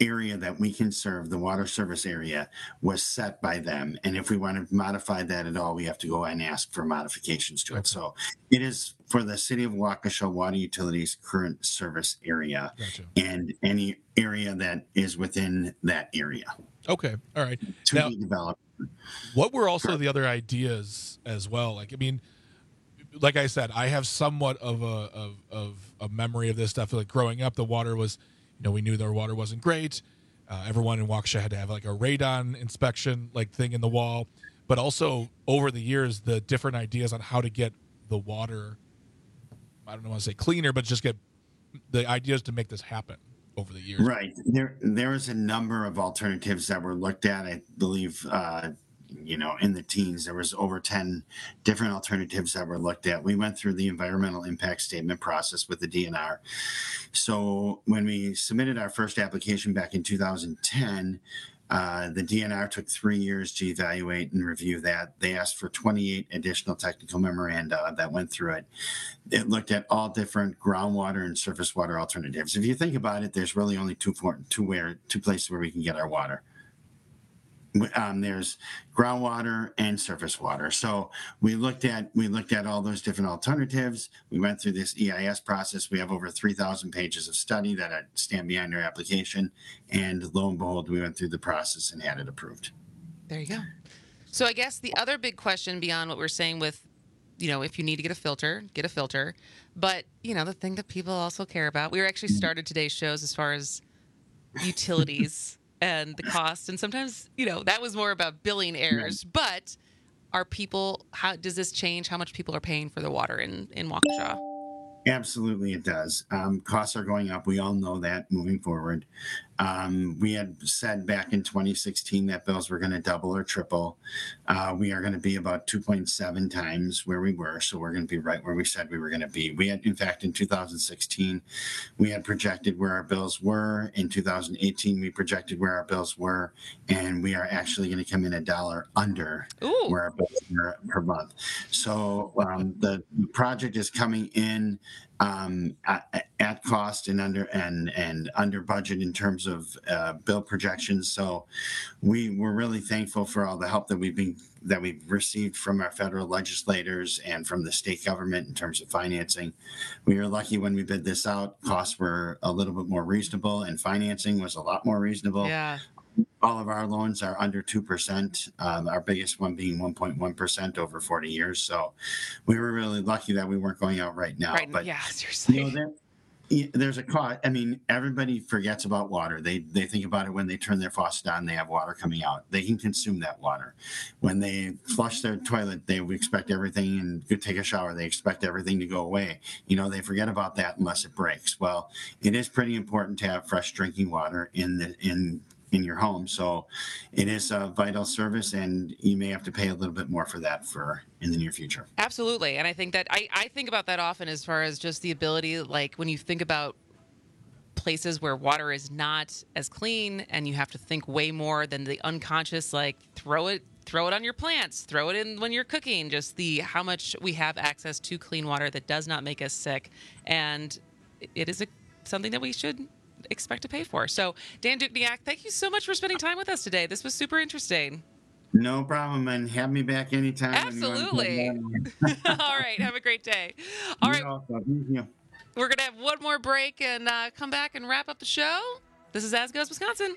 area that we can serve, the water service area, was set by them. And if we want to modify that at all, we have to go and ask for modifications to it. So it is for the City of Waukesha Water Utilities current service area and any area that is within that area. Okay. All right. To be developed. What were also the other ideas as well? Like, I mean, like I said, I have somewhat of a memory of this stuff. Like growing up, the water was, we knew their water wasn't great. Everyone in Waukesha had to have like a radon inspection like thing in the wall. But also over the years, the different ideas on how to get the water, I don't want to say cleaner, but just get the ideas to make this happen over the years. Right. There was a number of alternatives that were looked at. I believe, in the teens, there was over 10 different alternatives that were looked at. We went through the environmental impact statement process with the DNR. So when we submitted our first application back in 2010, the DNR took 3 years to evaluate and review that. They asked for 28 additional technical memoranda that went through it. It looked at all different groundwater and surface water alternatives. If you think about it, there's really only two places where we can get our water. There's groundwater and surface water. So we looked at all those different alternatives. We went through this EIS process. We have over 3,000 pages of study that stand behind our application. And lo and behold, we went through the process and had it approved. There you go. So I guess the other big question beyond what we're saying with, if you need to get a filter, get a filter. But, the thing that people also care about, we were actually started today's shows as far as utilities and the cost. And sometimes, that was more about billing errors. But how does this change how much people are paying for the water in Waukesha? Absolutely, it does. Costs are going up. We all know that moving forward. We had said back in 2016 that bills were going to double or triple. We are going to be about 2.7 times where we were. So we're going to be right where we said we were going to be. We had, in fact, in 2016, we had projected where our bills were. In 2018, we projected where our bills were. And we are actually going to come in $1 under where our bills were per month. So the project is coming in at cost and under budget in terms of bill projections. So we're really thankful for all the help that we've received from our federal legislators and from the state government in terms of financing. We were lucky when we bid this out. Costs were a little bit more reasonable and financing was a lot more reasonable. Yeah. All of our loans are under 2%, our biggest one being 1.1% over 40 years. So we were really lucky that we weren't going out right now. But yeah, seriously. There's a cost. I mean, everybody forgets about water. They think about it when they turn their faucet on, they have water coming out. They can consume that water. When they flush their toilet, they expect everything, and go take a shower, they expect everything to go away. They forget about that unless it breaks. Well, it is pretty important to have fresh drinking water in your home. So it is a vital service, and you may have to pay a little bit more for that in the near future. Absolutely. And I think that I think about that often as far as just the ability, like when you think about places where water is not as clean and you have to think way more than the unconscious, like throw it on your plants, throw it in when you're cooking, just how much we have access to clean water that does not make us sick. And it is something that we should expect to pay for. So Dan Dukniak, thank you so much for spending time with us today. This was super interesting. No problem, and have me back anytime. Absolutely. All right. Have a great day. All right. We're going to have one more break and come back and wrap up the show. This is As Goes Wisconsin.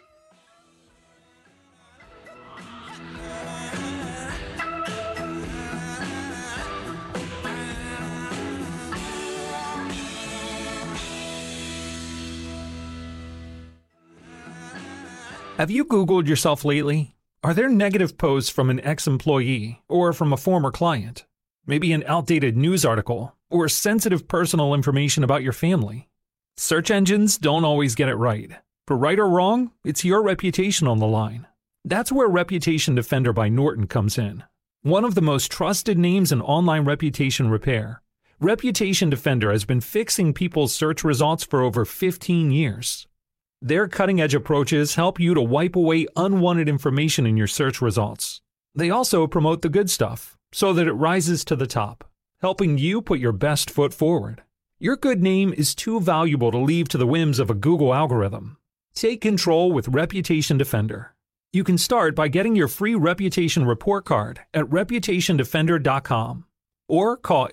Have you Googled yourself lately? Are there negative posts from an ex-employee or from a former client? Maybe an outdated news article or sensitive personal information about your family? Search engines don't always get it right. For right or wrong, it's your reputation on the line. That's where Reputation Defender by Norton comes in. One of the most trusted names in online reputation repair, Reputation Defender has been fixing people's search results for over 15 years. Their cutting-edge approaches help you to wipe away unwanted information in your search results. They also promote the good stuff so that it rises to the top, helping you put your best foot forward. Your good name is too valuable to leave to the whims of a Google algorithm. Take control with Reputation Defender. You can start by getting your free Reputation Report Card at reputationdefender.com or call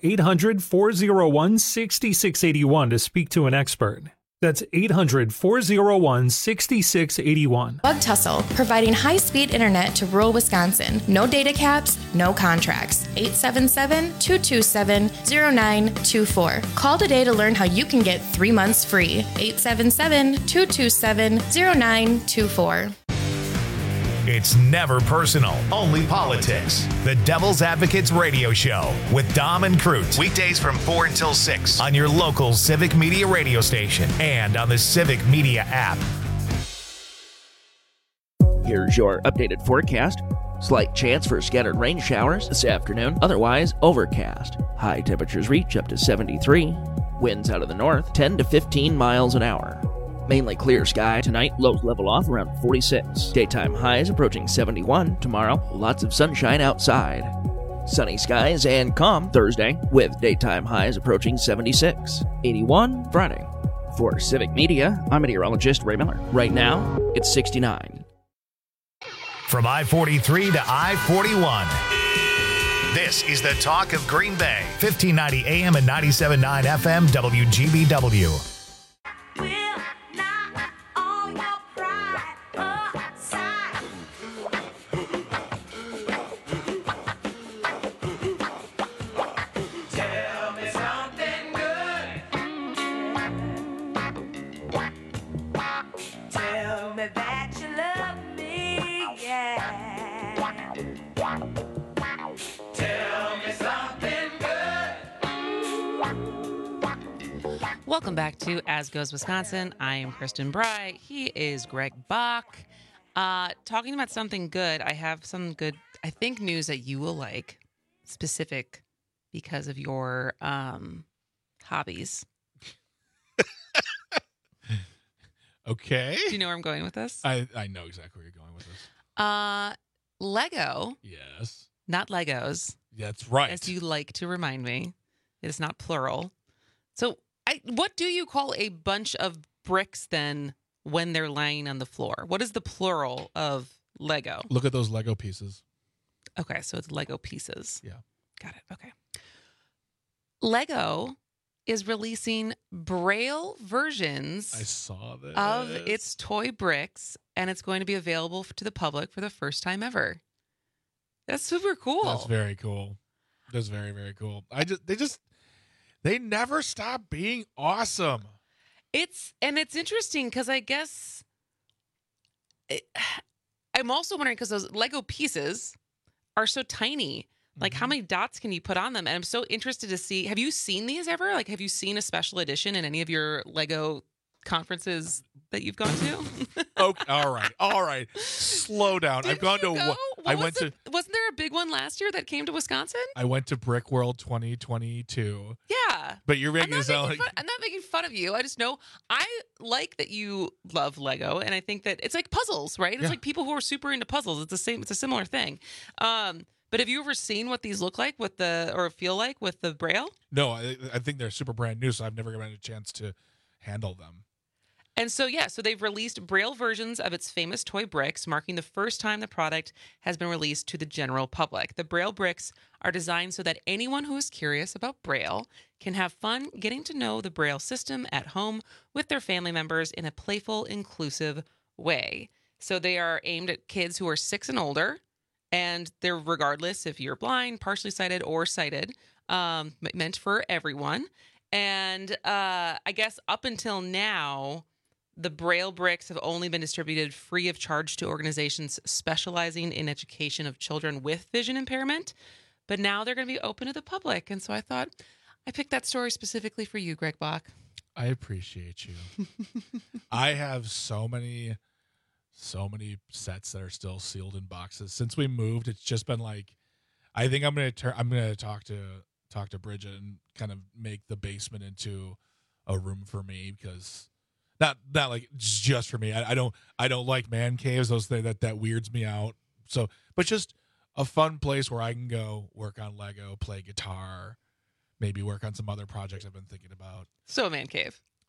800-401-6681 to speak to an expert. That's 800-401-6681. Bug Tussle, providing high-speed internet to rural Wisconsin. No data caps, no contracts. 877-227-0924. Call today to learn how you can get 3 months free. 877-227-0924. It's never personal, only politics. The Devil's Advocates Radio Show with Dom and Cruz. Weekdays from 4 until 6 on your local Civic Media radio station and on the Civic Media app. Here's your updated forecast. Slight chance for scattered rain showers this afternoon, otherwise overcast. High temperatures reach up to 73. Winds out of the north, 10 to 15 miles an hour. Mainly clear sky tonight, lows level off around 46. Daytime highs approaching 71 tomorrow, lots of sunshine outside. Sunny skies and calm Thursday, with daytime highs approaching 76. 81 Friday. For Civic Media, I'm meteorologist Ray Miller. Right now, it's 69. From I-43 to I-41. This is the talk of Green Bay. 1590 AM and 97.9 FM WGBW. Welcome back to As Goes Wisconsin. I am Kristen Bry. He is Greg Bach. Talking about something good. I have some good, I think, news that you will like, specific because of your hobbies. Okay. Do you know where I'm going with this? I know exactly where you're going with this. Lego. Yes. Not Legos. That's right. As you like to remind me. It is not plural. So what do you call a bunch of bricks then when they're lying on the floor? What is the plural of Lego? Look at those Lego pieces. Okay, so it's Lego pieces. Yeah. Got it. Okay. Lego is releasing Braille versions I saw this. of its toy bricks, and it's going to be available to the public for the first time ever. That's super cool. That's very cool. That's very, very cool. They never stop being awesome. It's interesting because I guess I'm also wondering because those Lego pieces are so tiny. Like, how many dots can you put on them? And I'm so interested to see. Have you seen these ever? Like, have you seen a special edition in any of your Lego conferences that you've gone to? Okay, all right. Slow down. I've gone to. Go? Wasn't there a big one last year that came to Wisconsin? I went to Brick World 2022. Yeah, but you're making it sound like I'm not making fun of you. I just know I like that you love Lego, and I think that it's like puzzles, right? It's like people who are super into puzzles. It's the same. It's a similar thing. But have you ever seen what these look like or feel like with the Braille? No, I think they're super brand new, so I've never gotten a chance to handle them. And so, so they've released Braille versions of its famous toy bricks, marking the first time the product has been released to the general public. The Braille bricks are designed so that anyone who is curious about Braille can have fun getting to know the Braille system at home with their family members in a playful, inclusive way. So they are aimed at kids who are 6 and older, and they're regardless if you're blind, partially sighted, or sighted, meant for everyone. And I guess up until now, the Braille bricks have only been distributed free of charge to organizations specializing in education of children with vision impairment. But now they're going to be open to the public. And so I thought I picked that story specifically for you, Greg Bach. I appreciate you. I have so many sets that are still sealed in boxes. Since we moved, it's just been like, I think I'm going to talk to Bridget and kind of make the basement into a room for me, because not like just for me. I don't like man caves. Those things that weirds me out. So, but just a fun place where I can go work on Lego, play guitar, maybe work on some other projects I've been thinking about. So a man cave.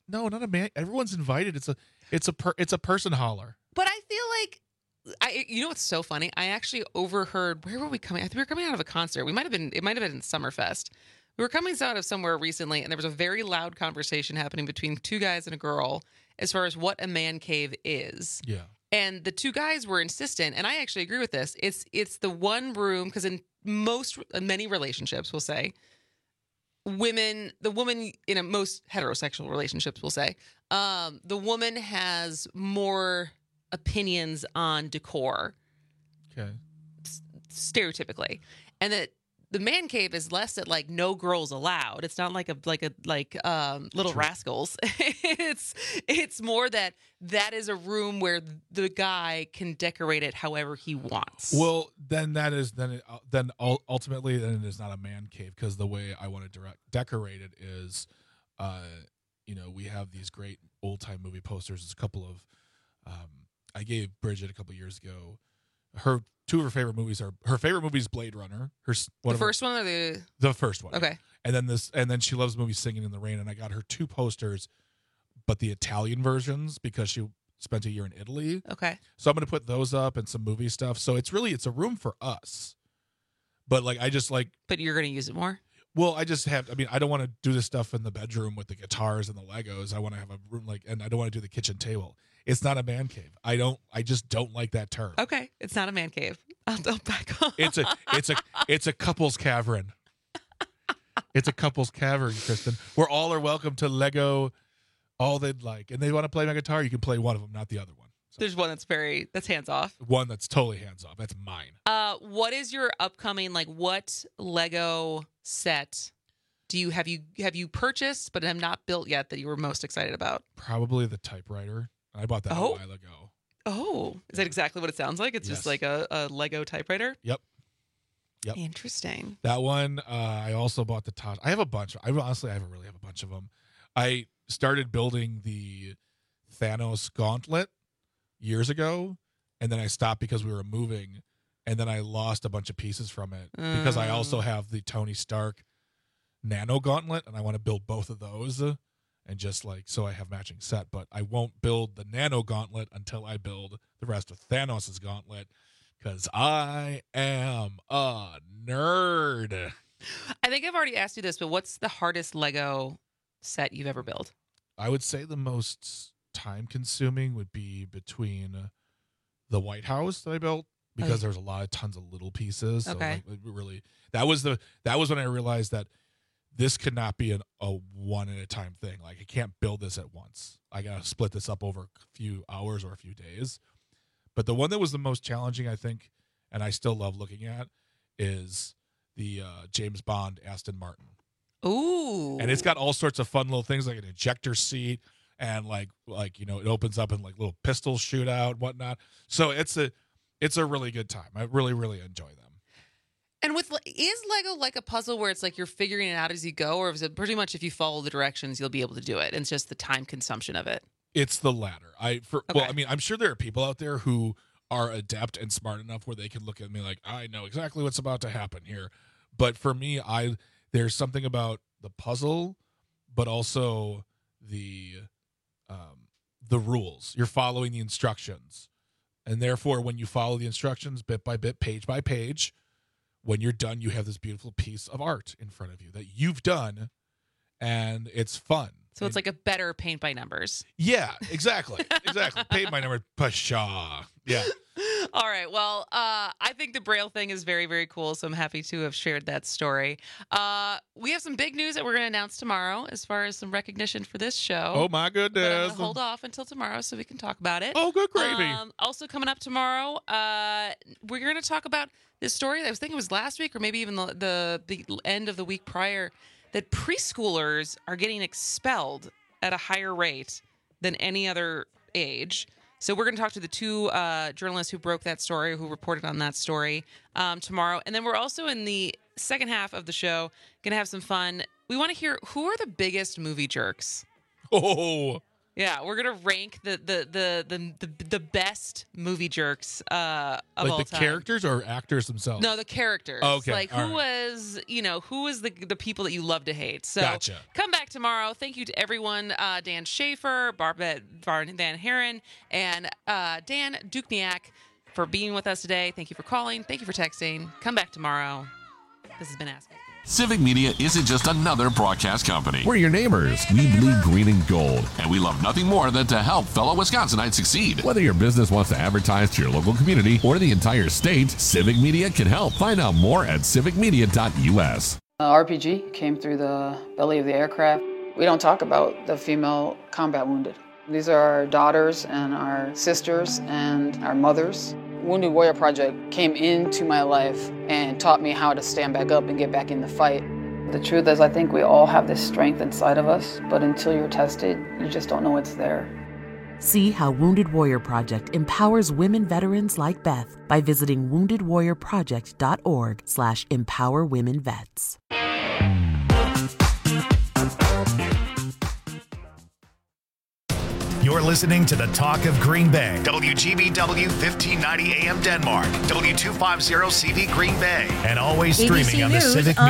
No, not a man. Everyone's invited. It's a person holler. But I feel like you know what's so funny? I actually overheard. Where were we coming? I think we were coming out of a concert. It might have been in Summerfest. We were coming out of somewhere recently, and there was a very loud conversation happening between two guys and a girl as far as what a man cave is. Yeah. And the two guys were insistent, and I actually agree with this. It's the one room, because in many relationships, we'll say, the woman in most heterosexual relationships, we'll say, the woman has more opinions on decor. Okay. Stereotypically. And that the man cave is less at like no girls allowed. It's not like Little Rascals. It's more that is a room where the guy can decorate it however he wants. Well, ultimately it is not a man cave, because the way I want to decorate it is, we have these great old time movie posters. There's a couple of, I gave Bridget a couple years ago. Two of her favorite movies are Blade Runner. The first one or the first one? Okay. And then she loves movies Singing in the Rain. And I got her two posters, but the Italian versions, because she spent a year in Italy. Okay. So I'm going to put those up and some movie stuff. So it's a room for us. But But you're going to use it more? Well, I don't want to do this stuff in the bedroom with the guitars and the Legos. I want to have a room and I don't want to do the kitchen table. It's not a man cave. I just don't like that term. Okay, it's not a man cave. I'll back off. It's a couple's cavern. It's a couple's cavern, Kristen, where all are welcome to Lego all they'd like, and they want to play my guitar. You can play one of them, not the other one. So. There's one that's hands off. One that's totally hands off. That's mine. What is your upcoming what Lego set have you purchased but have not built yet that you were most excited about? Probably the typewriter. I bought that a while ago. Oh, is that exactly what it sounds like? It's just like a Lego typewriter? Yep. Interesting. That one, I also bought the Tosh. I have a bunch. I honestly have a bunch of them. I started building the Thanos gauntlet years ago, and then I stopped because we were moving, and then I lost a bunch of pieces from it because I also have the Tony Stark nano gauntlet, and I want to build both of those. And just so I have matching set, but I won't build the nano gauntlet until I build the rest of Thanos' gauntlet, because I am a nerd. I think I've already asked you this, but what's the hardest Lego set you've ever built? I would say the most time-consuming would be between the White House that I built, because there's tons of little pieces. Okay. So really, that was when I realized that this could not be a one at a time thing. I can't build this at once. I got to split this up over a few hours or a few days. But the one that was the most challenging, I think, and I still love looking at, is the James Bond Aston Martin. Ooh. And it's got all sorts of fun little things like an ejector seat and it opens up and little pistols shoot out and whatnot. So it's a really good time. I really, really enjoy them. And is Lego like a puzzle where it's you're figuring it out as you go, or is it pretty much if you follow the directions, you'll be able to do it? And it's just the time consumption of it. It's the latter. I'm sure there are people out there who are adept and smart enough where they can look at me I know exactly what's about to happen here. But for me, there's something about the puzzle, but also the rules. You're following the instructions. And therefore, when you follow the instructions bit by bit, page by page, when you're done, you have this beautiful piece of art in front of you that you've done, and it's fun. So it's like a better paint by numbers. Yeah, exactly. Paint by numbers. Pshaw. Yeah. All right. Well, I think the Braille thing is very, very cool, so I'm happy to have shared that story. We have some big news that we're going to announce tomorrow as far as some recognition for this show. Oh, my goodness. But I'm going to hold off until tomorrow so we can talk about it. Oh, good gravy. Also coming up tomorrow, we're going to talk about this story. I was thinking it was last week or maybe even the end of the week prior, that preschoolers are getting expelled at a higher rate than any other age. So we're going to talk to the two journalists who broke that story, who reported on that story tomorrow. And then we're also in the second half of the show going to have some fun. We want to hear, who are the biggest movie jerks? Oh, Yeah, we're gonna rank the best movie jerks of all time. Like the characters or actors themselves? No, the characters. Okay, Like who was the people that you love to hate. So Gotcha. Come back tomorrow. Thank you to everyone, Dan Schaefer, Van Heron, and Dan Dukniak for being with us today. Thank you for calling. Thank you for texting. Come back tomorrow. This has been Ask. Civic Media isn't just another broadcast company. We're your neighbors. We bleed green and gold. And we love nothing more than to help fellow Wisconsinites succeed. Whether your business wants to advertise to your local community or the entire state, Civic Media can help. Find out more at civicmedia.us. RPG came through the belly of the aircraft. We don't talk about the female combat wounded. These are our daughters and our sisters and our mothers. Wounded Warrior Project came into my life and taught me how to stand back up and get back in the fight. The truth is, I think we all have this strength inside of us, but until you're tested, you just don't know it's there. See how Wounded Warrior Project empowers women veterans like Beth by visiting woundedwarriorproject.org/empowerwomenvets. You're listening to the Talk of Green Bay. WGBW 1590 AM Denmark. W250 CV Green Bay. And always ABC streaming on the News Civic on